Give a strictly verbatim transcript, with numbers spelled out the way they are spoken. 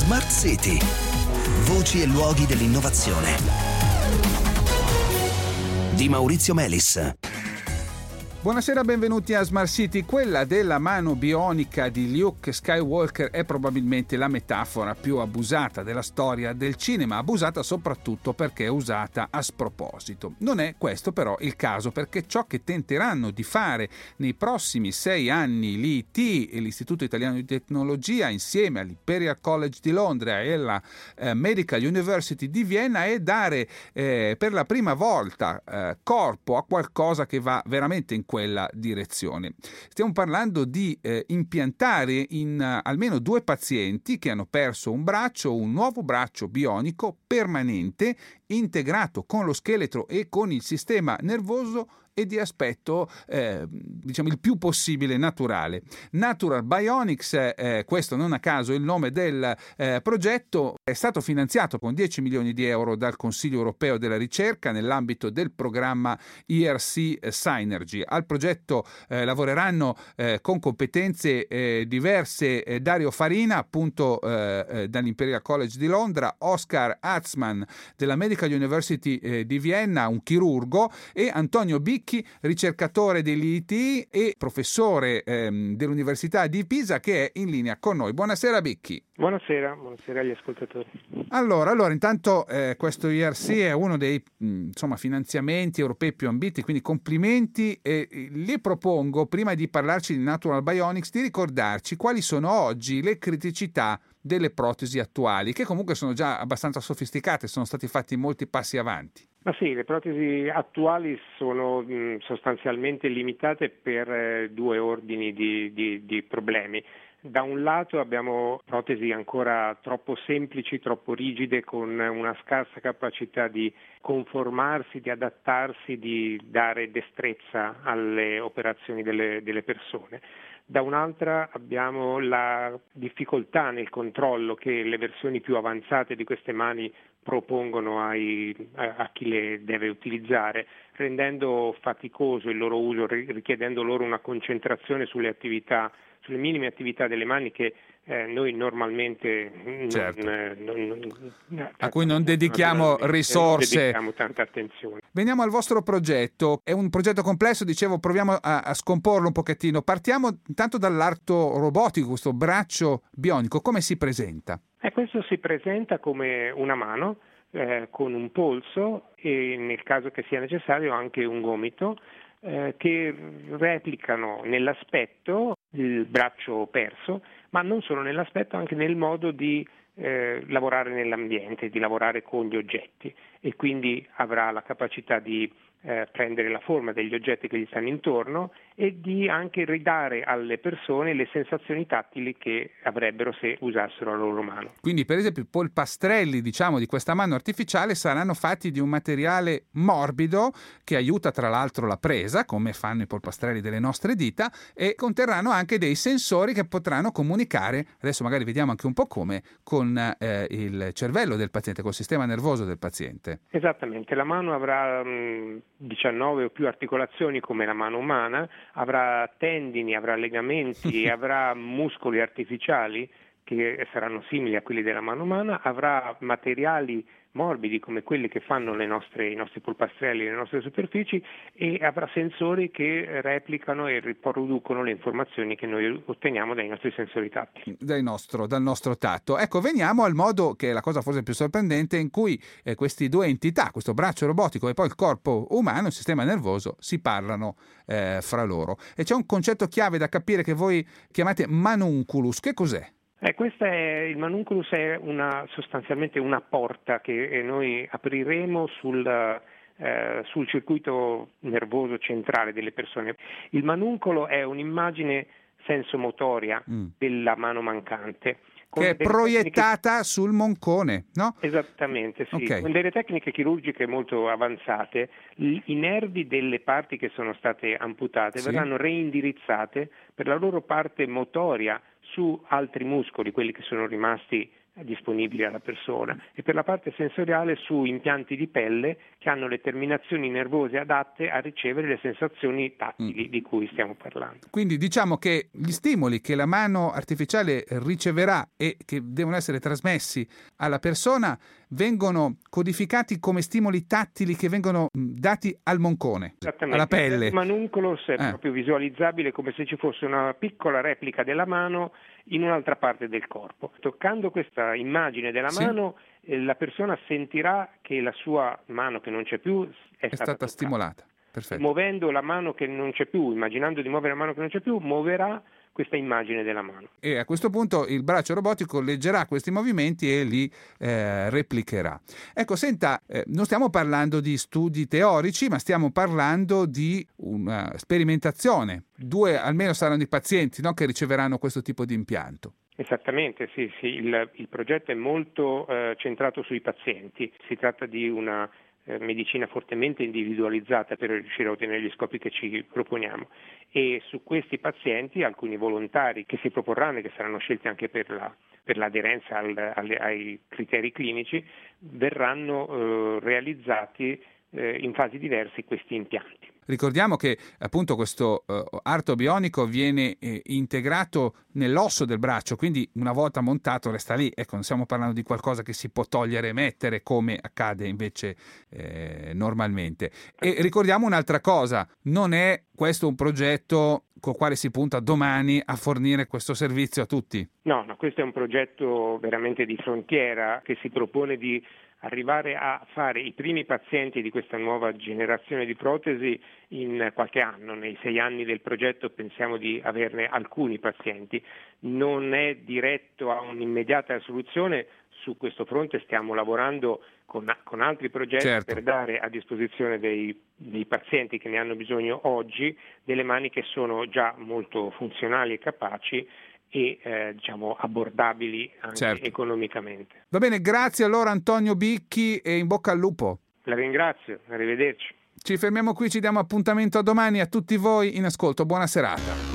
Smart City. Voci e luoghi dell'innovazione. Di Maurizio Melis. Buonasera, benvenuti a Smart City. Quella della mano bionica di Luke Skywalker è probabilmente la metafora più abusata della storia del cinema, abusata soprattutto perché è usata a sproposito. Non è questo però il caso, perché ciò che tenteranno di fare nei prossimi sei anni l'I T e l'Istituto Italiano di Tecnologia insieme all'Imperial College di Londra e alla eh, Medical University di Vienna è dare eh, per la prima volta eh, corpo a qualcosa che va veramente in quella direzione. Stiamo parlando di eh, impiantare in uh, almeno due pazienti che hanno perso un braccio un nuovo braccio bionico permanente integrato con lo scheletro e con il sistema nervoso e di aspetto eh, diciamo il più possibile naturale. Natural Bionics, eh, questo non a caso il nome del eh, progetto, è stato finanziato con dieci milioni di euro dal Consiglio Europeo della Ricerca nell'ambito del programma E R C Synergy. Al progetto eh, lavoreranno eh, con competenze eh, diverse eh, Dario Farina, appunto eh, eh, dall'Imperial College di Londra, Oscar Atzman della Medical University eh, di Vienna, un chirurgo, e Antonio Bicchi, ricercatore dell'I T e professore ehm, dell'Università di Pisa, che è in linea con noi. Buonasera Bicchi. Buonasera, buonasera agli ascoltatori. Allora, allora intanto eh, questo E R C è uno dei mh, insomma, finanziamenti europei più ambiti, quindi complimenti, e eh, le propongo, prima di parlarci di Natural Bionics, di ricordarci quali sono oggi le criticità delle protesi attuali, che comunque sono già abbastanza sofisticate, sono stati fatti molti passi avanti. Ma sì, le protesi attuali sono mh, sostanzialmente limitate per eh, due ordini di, di, di problemi. Da un lato abbiamo protesi ancora troppo semplici, troppo rigide, con una scarsa capacità di conformarsi, di adattarsi, di dare destrezza alle operazioni delle, delle persone. Da un'altra abbiamo la difficoltà nel controllo che le versioni più avanzate di queste mani propongono ai, a, a chi le deve utilizzare, rendendo faticoso il loro uso, richiedendo loro una concentrazione sulle attività, sulle minime attività delle mani che eh, noi normalmente certo. non, non, non, a cui non dedichiamo risorse, non dedichiamo tanta attenzione. Veniamo al vostro progetto. È un progetto complesso, dicevo, proviamo a, a scomporlo un pochettino. Partiamo intanto dall'arto robotico, questo braccio bionico, come si presenta? E questo si presenta come una mano eh, con un polso e, nel caso che sia necessario, anche un gomito eh, che replicano nell'aspetto il braccio perso, ma non solo nell'aspetto, anche nel modo di eh, lavorare nell'ambiente, di lavorare con gli oggetti, e quindi avrà la capacità di eh, prendere la forma degli oggetti che gli stanno intorno e di anche ridare alle persone le sensazioni tattili che avrebbero se usassero la loro mano. Quindi per esempio i polpastrelli, diciamo, di questa mano artificiale saranno fatti di un materiale morbido che aiuta tra l'altro la presa, come fanno i polpastrelli delle nostre dita, e conterranno anche dei sensori che potranno comunicare, adesso magari vediamo anche un po' come, con eh, il cervello del paziente, col sistema nervoso del paziente. Esattamente, la mano avrà mh, diciannove o più articolazioni come la mano umana, avrà tendini, avrà legamenti, avrà muscoli artificiali che saranno simili a quelli della mano umana, avrà materiali morbidi come quelli che fanno le nostre, i nostri polpastrelli, le nostre superfici, e avrà sensori che replicano e riproducono le informazioni che noi otteniamo dai nostri sensori tattili. Dal nostro, dal nostro tatto. Ecco, veniamo al modo, che è la cosa forse più sorprendente, in cui eh, queste due entità, questo braccio robotico e poi il corpo umano, il sistema nervoso, si parlano eh, fra loro. E c'è un concetto chiave da capire che voi chiamate manunculus. Che cos'è? Eh, questa è, il manunculus è una, sostanzialmente una porta che noi apriremo sul, eh, sul circuito nervoso centrale delle persone. Il manuncolo è un'immagine sensomotoria mm. della mano mancante. Che è proiettata tecniche... sul moncone, no? Esattamente, sì. Okay. Con delle tecniche chirurgiche molto avanzate, i nervi delle parti che sono state amputate sì. verranno reindirizzate per la loro parte motoria su altri muscoli, quelli che sono rimasti disponibili alla persona, e per la parte sensoriale su impianti di pelle che hanno le terminazioni nervose adatte a ricevere le sensazioni tattili mm. di cui stiamo parlando. Quindi diciamo che gli stimoli che la mano artificiale riceverà e che devono essere trasmessi alla persona vengono codificati come stimoli tattili che vengono dati al moncone, alla pelle. Il manunculus è eh. proprio visualizzabile come se ci fosse una piccola replica della mano in un'altra parte del corpo. Toccando questa immagine della sì. mano, eh, la persona sentirà che la sua mano che non c'è più è, è stata, stata stimolata. Perfetto. Muovendo la mano che non c'è più, immaginando di muovere la mano che non c'è più, muoverà questa immagine della mano. E a questo punto il braccio robotico leggerà questi movimenti e li eh, replicherà. Ecco, senta, eh, non stiamo parlando di studi teorici, ma stiamo parlando di una sperimentazione. Due almeno saranno i pazienti, no, che riceveranno questo tipo di impianto. Esattamente, sì, sì. Il, il progetto è molto eh, centrato sui pazienti. Si tratta di una eh, medicina fortemente individualizzata per riuscire a ottenere gli scopi che ci proponiamo, e su questi pazienti alcuni volontari che si proporranno e che saranno scelti anche per la per l'aderenza al, alle, ai criteri clinici verranno eh, realizzati eh, in fasi diverse questi impianti. Ricordiamo che appunto questo uh, arto bionico viene eh, integrato nell'osso del braccio, quindi una volta montato resta lì. Ecco, non stiamo parlando di qualcosa che si può togliere e mettere come accade invece eh, normalmente. E ricordiamo un'altra cosa, non è questo un progetto col quale si punta domani a fornire questo servizio a tutti? No, no, questo è un progetto veramente di frontiera che si propone di arrivare a fare i primi pazienti di questa nuova generazione di protesi in qualche anno. Nei sei anni del progetto pensiamo di averne alcuni pazienti. Non è diretto a un'immediata soluzione, su questo fronte stiamo lavorando con, con altri progetti certo. per dare a disposizione dei, dei pazienti che ne hanno bisogno oggi delle mani che sono già molto funzionali e capaci e eh, diciamo abbordabili anche certo. economicamente. Va bene, grazie allora Antonio Bicchi e in bocca al lupo. La ringrazio, arrivederci. Ci fermiamo qui, ci diamo appuntamento a domani. A tutti voi in ascolto, buona serata.